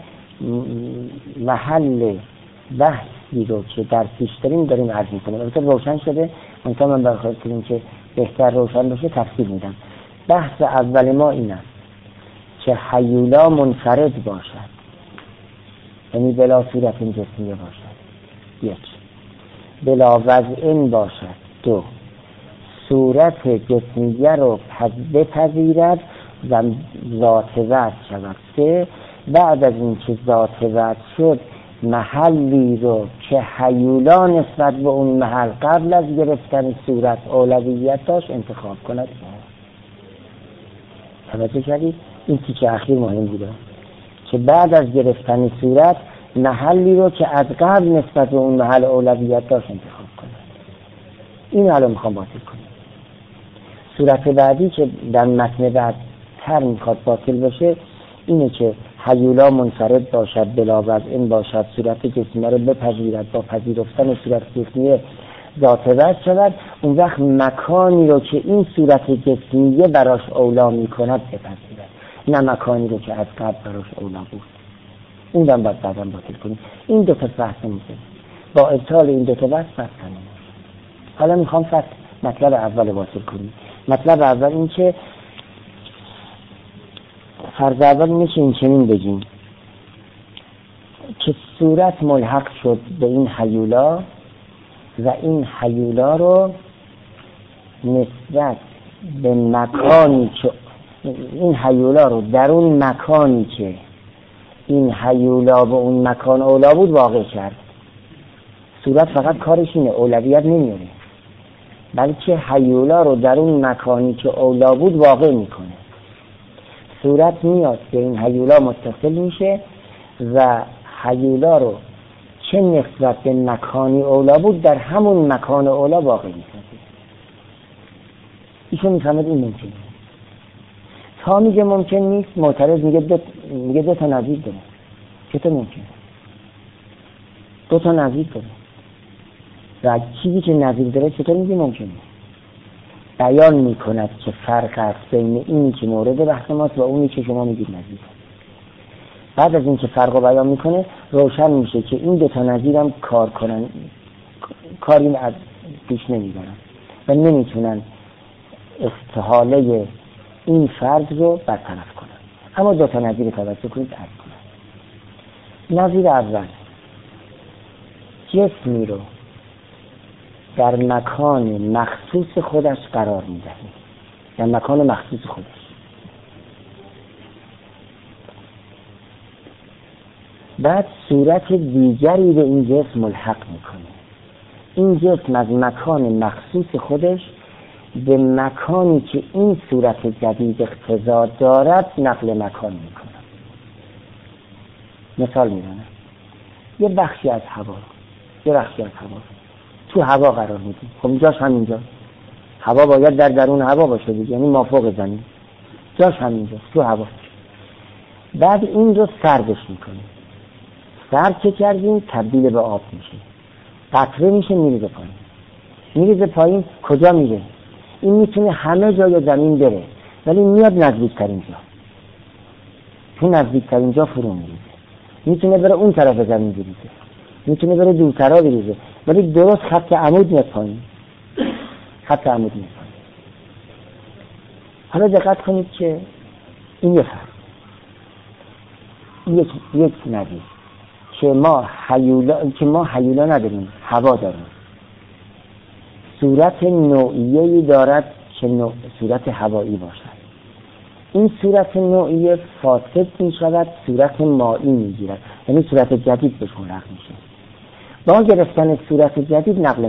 محل بحثی رو که در پیش داریم عرض میکنم. البته روشن شده، منتها من برخورد کنیم که بهتر روشن بشه تفصیل میدم. بحث اول ما این است که هیولا منفرد باشد، یعنی بلا صورت جسمیه باشد، یک، بلا وضع باشد، دو، صورت جسمیه رو بپذیرد و ذات وضع شود، سه، بعد از این که ذات وضع شد محلی رو که هیولا نسبت به اون محل قبل از گرفتن صورت اولویت داشت انتخاب کند. توجه کردید؟ این تیکه اخیر مهم بوده که بعد از گرفتن صورت محلی رو که از قبل نسبت به اون محل اولویت داشت انتخاب کند. این حالا میخوام باطل کنم. صورت بعدی که در متن بعد تر میخواد باطل بشه اینه که هیولا منفرد باشد، بلاوضع باشد، صورت جسمی رو بپذیرد، با پذیرفتن صورت جسمی ذات وجه شود، اون وقت مکانی رو که این صورت جسمیه براش اولا میکند بپذیرد، نه مکانی رو که از قبل براش اولا بود. این هم باید بعدم باطل کنیم. این دو تا بحث میشه. با ابطال این دو تا بحث کنیم. حالا میخوام فقط مطلب اول باطل کنیم. مطلب اول این که فرض اول میشه این چنین بگیم که صورت ملحق شد به این هیولا و این هیولا رو نسبت به مکانی که این هیولا رو در اون مکانی که این هیولا به اون مکان اولا بود واقع کرد. صورت فقط کارش اینه، اولویت نمیاره، بلکه هیولا رو در اون مکانی که اولا بود واقع میکنه. صورت میاد به این هیولا متصل میشه و هیولا رو چه نسبت به مکانی اولا بود در همون مکان اولا واقع میکنه. ایشون میفهمد این ممکنه. تا میگه ممکن نیست، معترض میگه دو تا نظیر داره. چطور ممکنه؟ دو تا نظیر داره و چیزی که نظیر داره چطور میگه ممکنه؟ بیان میکند که فرق است بین اینی که مورد بحث ماست و اونی که شما میگید نظیر. بعد از این که فرق رو بیان میکنه روشن میشه که این دو تا نظیر هم کار کنن، کاری از پیش نمیبرن و نمیتونن استحاله این فرد رو برطرف کنن. اما دو تا نظیر توجه کنید عرض کنن. نظیر اول، جسمی رو در مکان مخصوص خودش قرار میدهیم، در مکان مخصوص خودش. بعد صورت دیگری به این جسم ملحق میکنه. این جسم از مکان مخصوص خودش به مکانی که این صورت جدید اقتضا دارد نقل مکان میکنه. مثال میزنم، یه بخشی از هوا تو هوا قرار میدیم. خب جاش همینجا، هوا باید در درون هوا باشه دیگه، یعنی مافوق زمین، جاش همینجا تو هوا. بعد این رو سردش میکنیم. سرد که کردیم تبدیل به آب میشه، قطره میشه، میریزه پایین. کجا میره؟ این میتونه همه جای زمین بره ولی میاد نزدیکترین جا، تو نزدیکترین جا فرو میریزه. میتونه بره اون طرف زمین بریزه، میتونه بره دورترها بریزه، ولی درست خط عمود میاد پایین. حالا دقت کنید که این یه فرق، یک نظیر که ما هیولا نداریم، هوا داریم. صورت نوعیه‌ای دارد که صورت هوایی باشد. این صورت نوعیه فاسد می شود، صورت مائی می گیرد، یعنی صورت جدید بهش ملحق میشه. با گرفتن صورت جدید نقل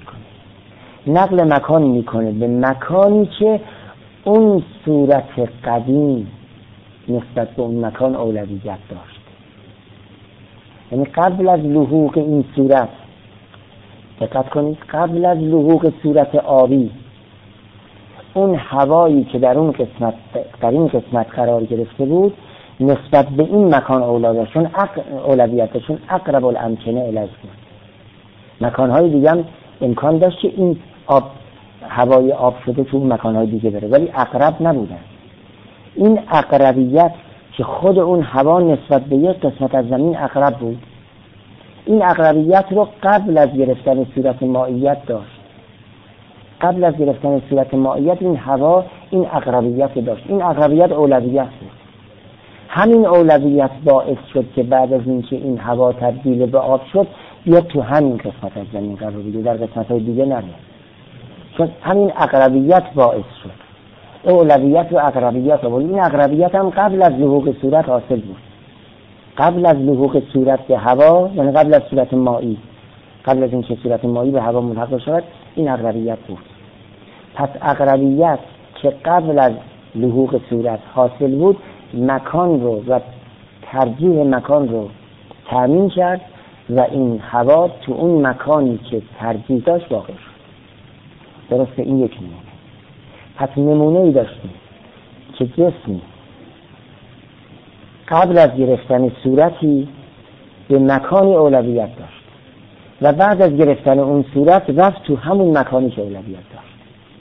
مکان میکنه به مکانی که اون صورت قدیم نسبت به اون مکان اولویت داشت. یعنی قبل از لحوق این صورت، دقت کنید، قبل از لحوق صورت آبی، اون هوایی که در این قسمت قرار گرفته بود نسبت به این مکان اولویتشون اقرب الامکنه الیه بود. مکانهای دیگه هم امکان داشت که این هوای آب شده تو مکانهای دیگه بره، ولی اقرب نبودن. این اقربیت که خود اون هوا نسبت به یک قسمت از زمین اقرب بود، این اقربیت رو قبل از گرفتن صورت مائیت داشت. قبل از گرفتن صورت مائیت این هوا این اقربیت داشت. این اقربیت اولویت بود. همین اولویت باعث شد که بعد از اینکه این هوا تبدیل به آب شد بیاد تو همین قسمت از زمین قرار بگیره، در قسمت‌های دیگه نره. چون همین اقربیت باعث شد. اولویت و اقربیت و این اقربیت هم قبل از لحوق صورت حاصل بود. قبل از لحوق صورت به هوا، یعنی قبل از صورت مائی، قبل از اینکه صورت مائی به هوا ملحق شود، این اقربیت بود. پس اقربیت که قبل از لحوق صورت حاصل بود مکان رو و ترجیح مکان رو تامین کرد و این هوا تو اون مکانی که ترجیح داشت واقع شد. درسته؟ این یک نمونه. پس نمونه ای داشتیم که جسمی قبل از گرفتن صورتی به مکانی اولویت داشت و بعد از گرفتن اون صورت رفت تو همون مکانی که اولویت داشت.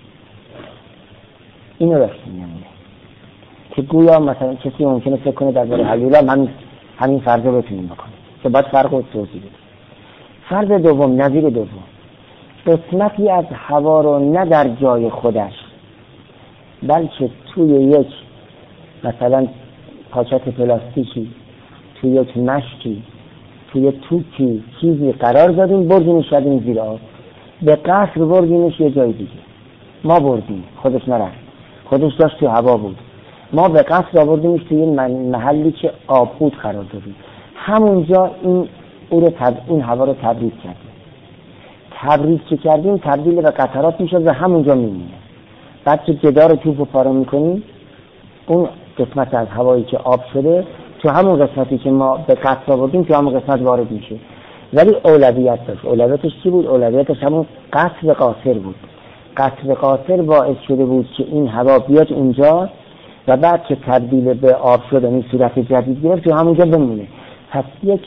اینو رفتیم نمونه که گویا مثلا کسی ممکنه فکر کنه درباره هیولا همین فرض رو بتونیم بکنیم که باید فرق رو توضیح بدیم. فرض دوم، نظیر دوم، قسمتی از هوا رو نه در جای خودش بلکه توی یک مثلا پاکت پلاستیکی، توی یک مشکی، توی توپی چیزی قرار دادیم، بردیمش شدیم زیر آب، به قصر بردیمش یه جای دیگه. ما بردیم، خودش نرفت، خودش داشت تو هوا بود، ما به قصر آوردیمش توی محلی که آبخود قرار دادیم. همونجا این هوا رو تبریز کردیم. تبریز که کردیم تبدیل به قطرات میشد و همونجا میمونه. بعد که جدار توپ رو پاره میکنیم، اون قسمت از هوایی که آب شده تو همون قسمتی که ما به قصر آوردیم تو همون قسمت وارد میشه. ولی اولویت داشت. اولویتش چی بود؟ اولویتش همون قصر قاصر بود. قصر قاصر باعث شده بود که این هوا بیاد اونجا و بعد که تبدیل به آب شد این صورت جدید گرفت تو همونجا بمونه. پس یک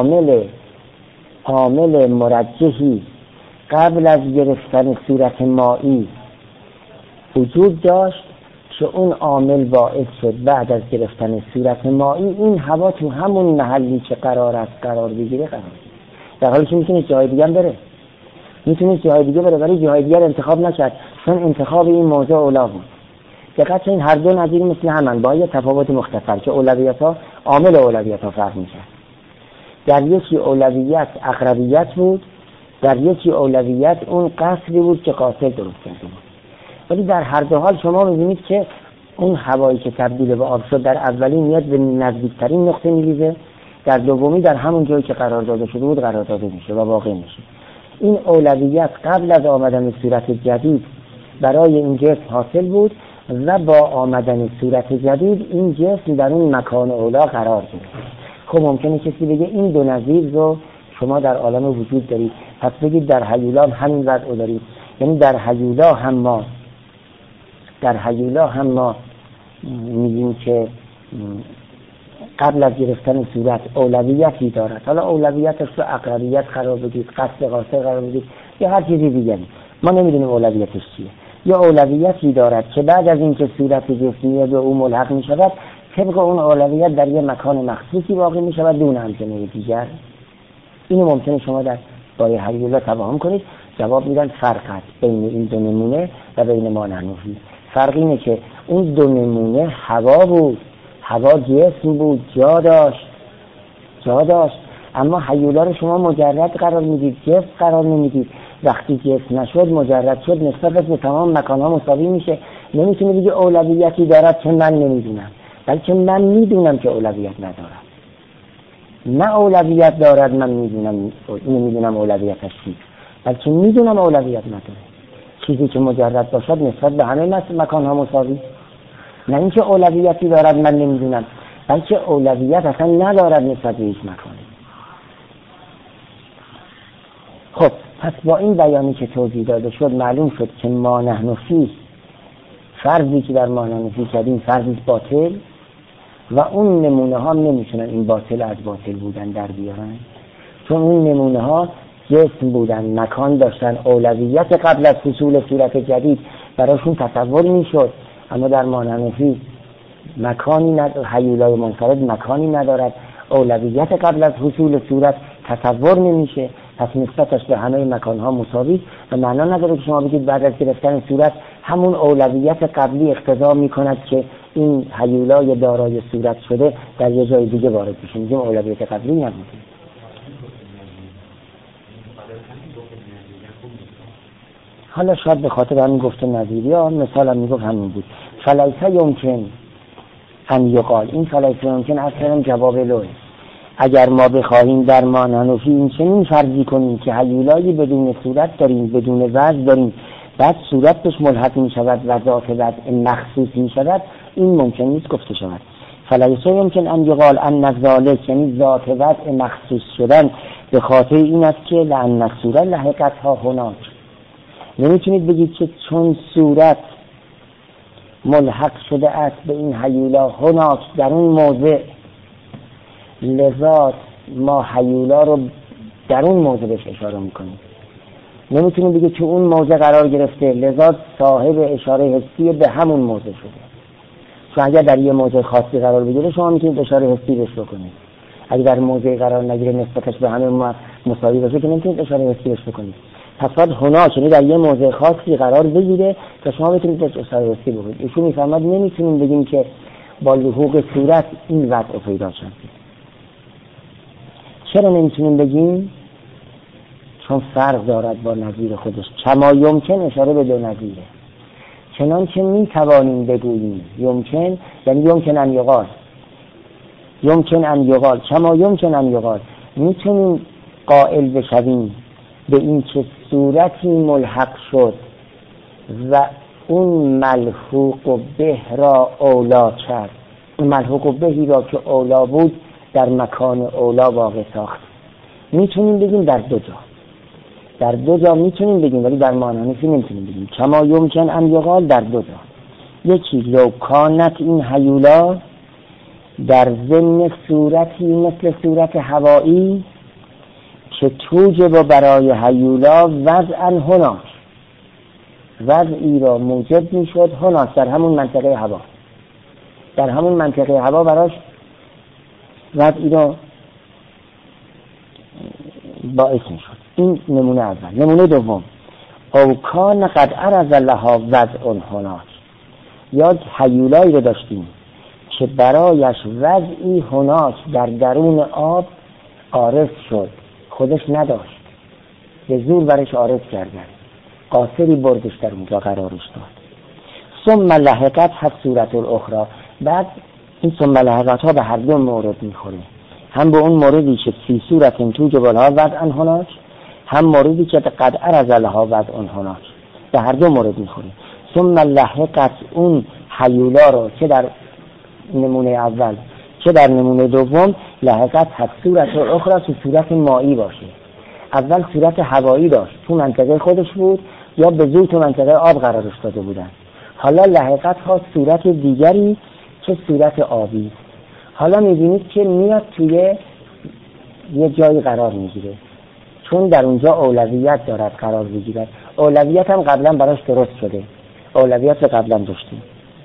عامل مرجحی قبل از گرفتن صورت مایی وجود داشت که اون عامل باعث شد بعد از گرفتن صورت مایی این هوا تو همون محلی که قرار است قرار بگیره قرار بگیره. در حالی که میتونه جای دیگه بره، ولی جای دیگه انتخاب نکرد چون انتخاب این موضوع اولا بود. دقیقاً این هر دو نظیر مثل همن با یه تفاوت مختصر که عامل اولویت‌ها فرق می‌کرد. در یکی اولویت اقربیت بود، در یکی اولویت اون قصری بود که قاصر درست کرده بود. ولی در هر دو حال شما می‌بینید که اون هوایی که تبدیل به آب شد در اولی میاد به نزدیکترین نقطه میریزه، در دومی در همون جایی که قرار داده شده بود قرار داده میشه و واقع میشه. این اولویت قبل از آمدن صورت جدید برای این جسم حاصل بود و با آمدن صورت جدید این جسم در اون مکان اولا قرار گرفت. خب ممکنه کسی بگه این دو نظیر رو شما در عالم وجود دارید، پس بگید در هیولا همین وضع دارید. یعنی در هیولا هم ما میگیم که قبل از گرفتن صورت اولویتی دارد. حالا اولویتش رو اقربیت قرار بدید، قصد قاصر قرار بدید یا هر چیزی دیگری، ما نمیدونیم اولویتش چیه. یا اولویتی دارد که بعد از اینکه صورت جسمی به او ملحق می شود طبق اون اولویت در یک مکان مخصوصی واقع می شود دون همچنین دیگر. اینو ممکنه شما در باره هیولا توهم کنید. جواب میدن فرق هست بین این دو نمونه و بین ما نحنفی. فرق اینه که اون دو نمونه هوا بود، هوا جسم بود، جا داشت، اما هیولا رو شما مجرد قرار میدید، جسم قرار نمیدید. وقتی جسم نشد مجرد شد نسبت به تمام مکان‌ها مساوی میشه. نمیتونه بگه اولویتی دارد که من نمیدونم، بلکه من میدونم که اولویت ندارد. نه اولویت دارد من میدونم اولویتش چیست، بلکه میدونم اولویت نداره. چیزی که مجرد باشد نسبت به همه مکان‌ها مساوی. نه اینکه اولویتی دارد من نمیدونم، بلکه اولویت اصلا ندارد نسبت به هیچ مکانی. خب پس با این بیانی که توضیح داده شد معلوم شد که ما نحن فیه، فرضی که در ما نحن فیه کردیم فرضی باطل و اون نمونه ها نمیتونن این باطل از باطل بودن در بیارن، چون اون نمونه ها جسم بودن، مکان داشتن، اولویت قبل از حصول صورت جدید براشون تصور میشد. اما در ما نحن فیه مکانی ندارد، هیولای منفرد مکانی ندارد، اولویت قبل از حصول صورت تصور نمیشه، پس نسبتش به همه مکانها مساوی و معنا نداره که شما بگید بعد از گرفتن صورت همون اولویت قبلی اقتضا میکند که این هیولای دارای صورت شده در یه جای دیگه وارد بشه. میگیم اولویت قبلی نبوده. حالا شاید به خاطر همین گفته نظیری ها مثال هم میگفت همین بود. فلیسه یمکن ان یقال، این فلیسه یمکن اصلا جواب لوه. اگر ما بخواهیم در ما نحن فیه این چنین فرضی کنیم که هیولایی بدون صورت داریم، بدون وضع داریم، بعد صورت بهش ملحق می شود و ذات وضع مخصوص می شود، این ممکن نیست گفته شود. فلیسه یمکن ان یقال ان ذالک، یعنی ذات وضع مخصوص شدن به خاطر این است که لأن الصورة لحقتها هناک. نمیتونید بگید که چون صورت ملحق شده است به این هیولا هناک در اون موضع لذا ما هیولا رو در اون موضع بهش اشاره میکنیم. نمیتونیم بگه که اون موضع قرار گرفته لذا صاحب اشاره حسی به همون موضع شده. چون اگر در یه موضع خاصی قرار بگیره شما میتونید اشاره حسی بهش بکنید. اگر در موضع قرار نگیره نسبتش به همه مساوی باشه که نمیتونید اشاره حسی بهش بکنید. پس باید هنا چنین در یه موضع خاصی قرار بگیره تا شما بتونید بهش اشاره حسی بکنید. ایشون میفهمد نمیتونیم بگیم که با لحوق صورت این وضع پیدا شد. چرا نمیتونیم بگیم؟ چون فرق دارد با نظیر خودش. کما یمکن اشاره به دو نظیره. چنانچه میتوانیم بگوییم یمکن یعنی یمکن ان یقال، یمکن ان یقال، کما یمکن ان یقال، میتونیم قائل بشویم به این که صورتی ملحق شد و اون ملحوق به را اولا کرد، اون ملحوق بهی را که اولا بود در مکان اولا واقع ساخت. میتونیم بگیم در دو جا، در دو جا میتونیم بگیم، ولی در معنی نمیتونیم بگیم. کما یمکن ان یقال در دو جا. یکی لو کانت این هیولا در ضمن صورتی مثل صورت هوایی که توجب برای هیولا وضعا هناک، وضعی را موجب میشد هناک در همون منطقه هوا، در همون منطقه هوا براش وضعی را باعث میشد. این نمونه اول. نمونه دوم او کان قد عرض لها وضع هناک، یا هیولایی رو داشتیم که برایش وضعی هناک در درون آب عارض شد، خودش نداشت، به زور برش عارض کردن، قاصری بردش در اونجا قرارش داد. ثم لحقت هست صورت الاخرى. بعد این ثم لحقت ها به هر دو مورد میخوره، هم به اون موردی که فی صورت توجب لها وضع هناک، هم موردی که قد عرض لها وضع هناک، به هر دو مورد میخوره. ثم لحقت اون هیولا رو که در نمونه اول که در نمونه دوم لحقت هست صورت اخرى تو صورت مایی باشه. اول صورت هوایی داشت، تو منطقه خودش بود یا به زور تو منطقه آب قرارش داده بودن. حالا لحقت ها صورت دیگری که صورت آبی. حالا میبینید که میاد توی یه جایی قرار میگیره، چون در اونجا اولویت دارد قرار بگیرد. اولویت هم قبلا براش درست شده، اولویت رو قبلا داشتیم.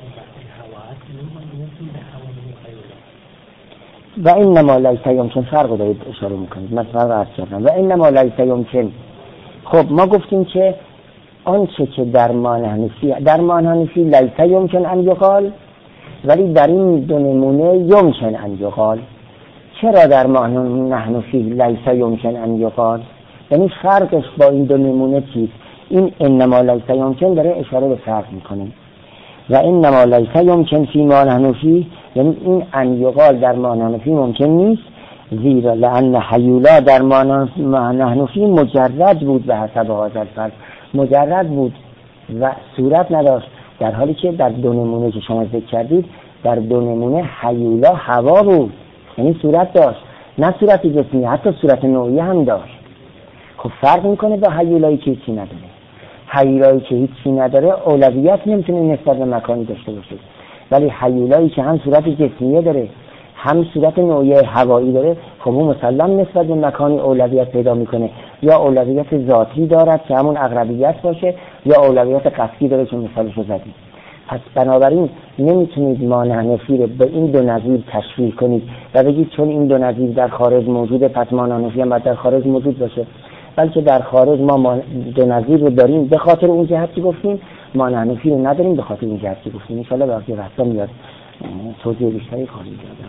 و اینما لیس یمکن فرق رو دارید اشاره میکنید، من فرق عرض کردم. و اینما لیس یمکن. خب ما گفتیم که آنچه که در مان حنفی لیس یمکن ان یقال، ولی در این دو نمونه یمکن ان یقال. چرا در مان حنفی لیس یمکن ان یقال؟ یعنی فرقش با این دو نمونه چیست؟ این انما لیس یمکن داره اشاره به فرق میکنه. و انما لیس یمکن فی مان حنفی، یعنی این ان یقال در مان حنفی ممکن نیست، زیرا لان هیولا در مان حنفی مجرد بود به حسب هذا الفرق، مجرد بود و صورت نداشت، در حالی که در دو نمونه که شما ذکر کردید در دو نمونه هیولا هوا بود، یعنی صورت داشت، نه صورت جسمی، حتی صورت نوعی هم داشت. خب فرق میکنه با هیولایی که هیچی نداره. هیولایی که هیچی نداره اولویت نمیتونه نسبت به مکانی داشته باشه، ولی هیولایی که هم صورت جسمیه داره هم صورت نوعی هوایی داره، خب اون مسلم نسبت به مکانی اولویت پیدا میکنه، یا اولویت ذاتی دارد که همون اقربیت باشه، یا اولویت قصدی داره که مثالشو زدیم. پس بنابراین نمیتونید مان حنفی رو به این دو نظیر تشریح کنید و بگید چون این دو نظیر در خارج موجوده پس مان حنفی هم باید در خارج موجود باشه، بلکه در خارج ما دو نظیر رو داریم به خاطر اون جهتی گفتیم، مان حنفی رو نداریم به خاطر اون جهتی گفتیم. ان شاء الله باقی بحثا میاد توضیح بیشتری خواهیم داد.